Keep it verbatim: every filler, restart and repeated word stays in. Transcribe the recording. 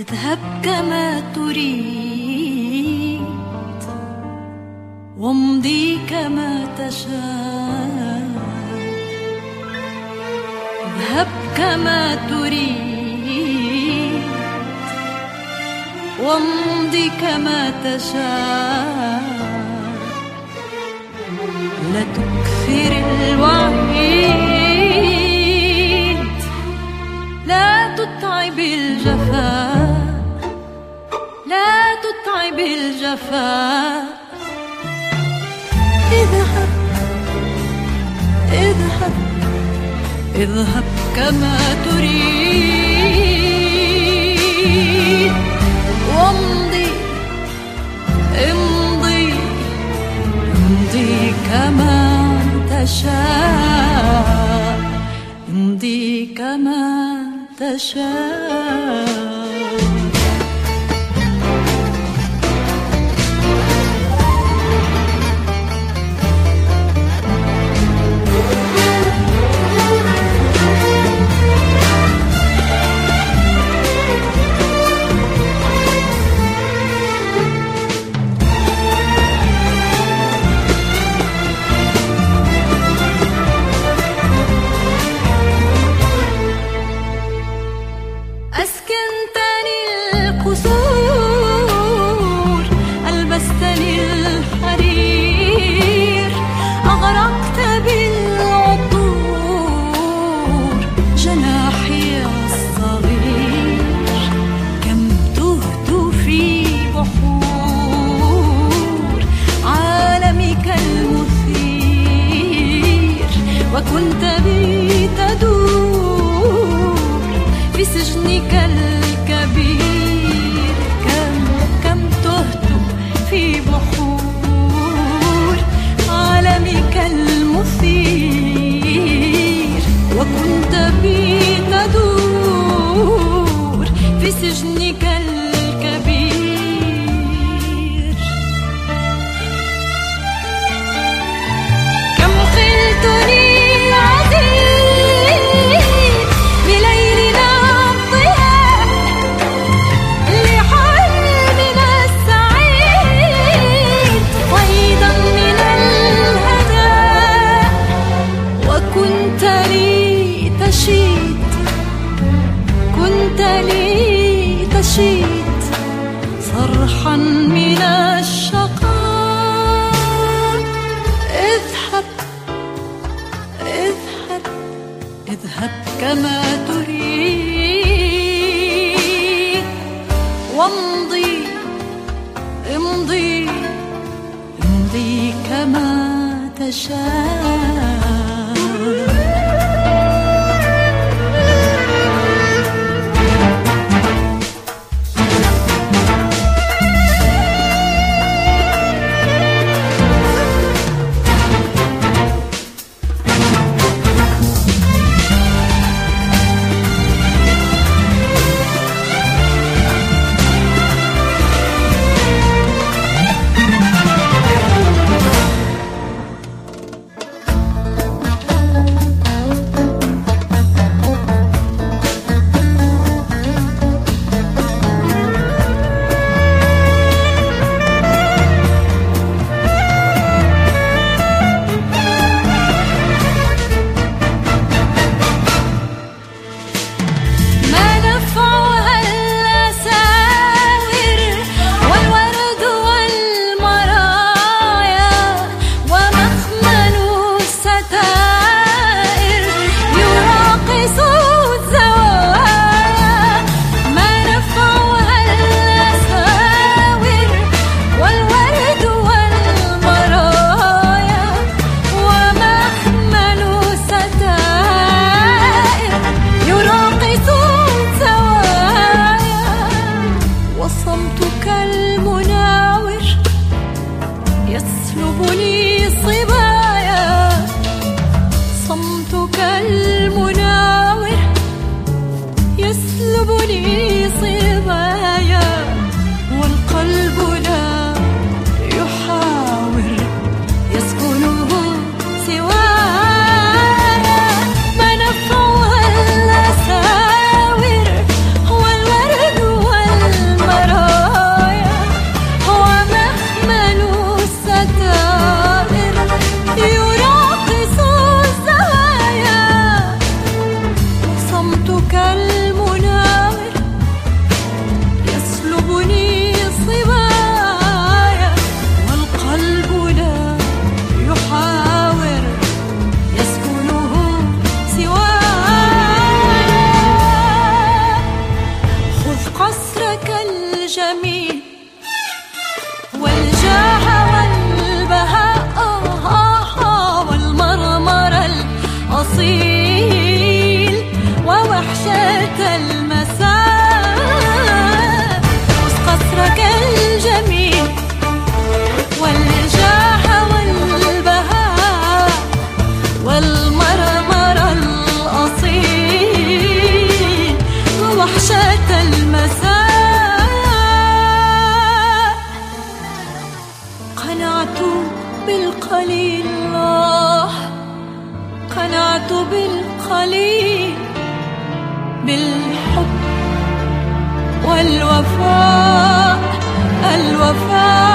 اذهب كما تريد وامضي كما تشاء. اذهب كما تريد وامضي كما تشاء. لا تكثر الوعيد، لا تتعب الجفاء، لا تتعب الجفاء. اذهب اذهب اذهب كما تريد وامضي امضي امضي كما تشاء. امضي كما تشاء. أسكنتني القصور، ألبستني الحرير، أغرقت بالعطور جناحي الصغير. كم تهت في بحور عالمك المثير، وكنت بي تدور في سجنك الكبير. كم كم تهت في بحور عالمك المثير، وكنت بي تدور في سجنك الكبير. كم خلتني كنت لي تشيد صرحا من الشقاء. اذهب اذهب اذهب كما تريد وامضي امضي امضي كما تشاء. صمتك المناور يسلبني صبايا، صمتك المناور يسلبني صبايا، والقلب لا يحاور يسكنه سوايا. ما نفعها الأساور والورد والمرايا، الجميل والجاه والبهاء والمرمر الأصيل ووحشة المساء قصرك الجميل والجاه والبهاء والمرمر الأصيل ووحشة المساء قنعت بالقليل قنعت بالقليل بالحب والوفاء الوفاء